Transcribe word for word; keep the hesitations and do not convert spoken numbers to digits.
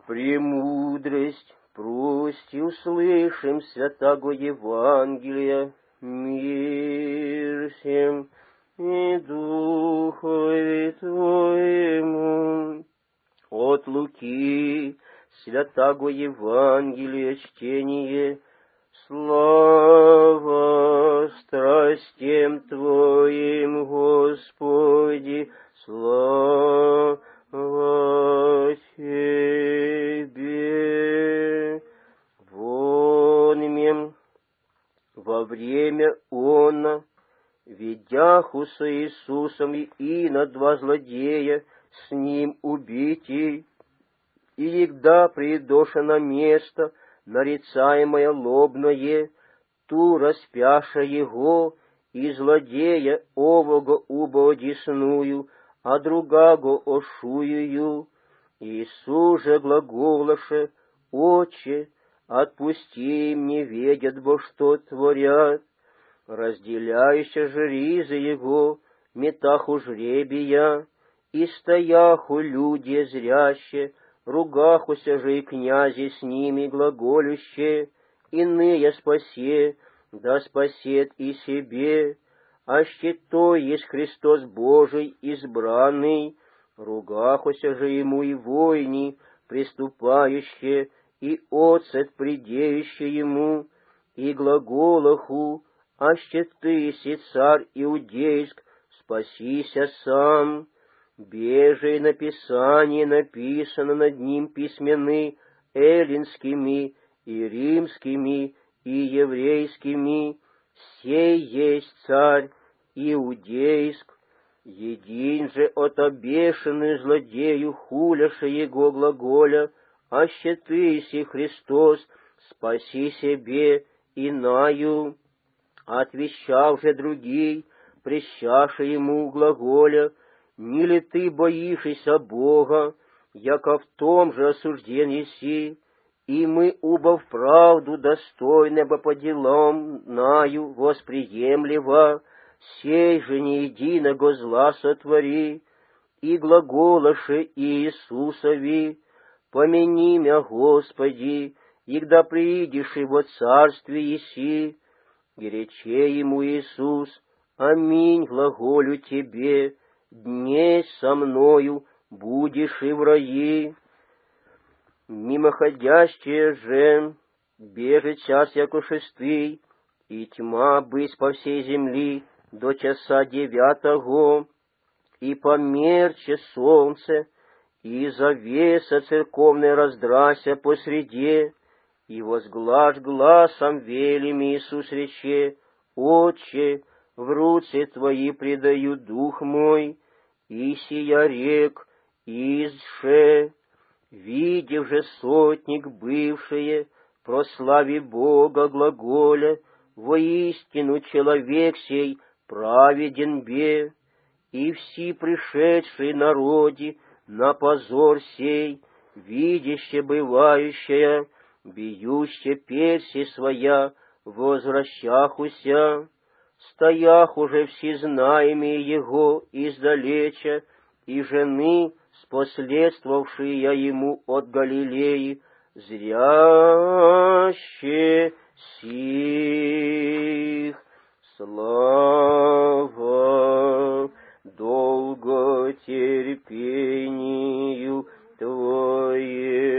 Премудрость, прости, услышим святаго Евангелия, мир всем и Духове Твоему. От Луки святаго Евангелия чтение. Слава страстям Твоим, Господи, слава Тебе. Вонмем во время она, ведяху со Иисусом и инот два злодея, с ним убитий, и егда придоша на место, нарицаемое лобное, ту распяша его, и злодея ового убо одесную, а другаго ошуюю. Иисус же глаголаше: Отче, отпусти им, не ведят, бо что творят. Разделяющая же ризы его, метаху жребия, и стояху люди зряще, ругахуся же и князи с ними глаголюще, иные спасе, да спасет и себе, аще то есть Христос Божий избранный, ругахуся же ему и войни, приступающие, и оцет придеющий ему, и глаголаху, аще ты си царь иудейск, спасися сам. Беже написание написано над ним письменны эллинскими и римскими и еврейскими, сей есть царь иудейск. Един же отобешенный злодею хуляша его глаголя, аще ты си Христос, спаси себе инаю. Отвещал же другий, прещаша ему глаголя: не ли ты боишься Бога, яко в том же осужден еси, и мы оба вправду достойны бы по делам наю восприемлива, сей же не единого зла сотвори, и глаголаше Иисусови: помяни мя, Господи, егда приидешь во царстве еси. И рече ему Иисус: аминь глаголю тебе, дней со мною будешь и в раи. Мимоходящие же, бежит час яко шестый, и тьма быть по всей земли до часа девятого, и померче солнце, и завеса церковная раздрася посреди, и возглашь гласом велим Иисус рече: Отче, в руце Твои предаю дух мой, и сия рек, изше, видев же сотник бывшие, прослави Бога глаголя: воистину человек сей праведен бе, и все пришедшие народи на позор сей, видяще бывающая, бьюще перси своя, возвращахуся. Стоях уже всезнаемые его издалеча, и жены, споследствовавшие ему от Галилеи, зряще сих. Слава долготерпению Твоему.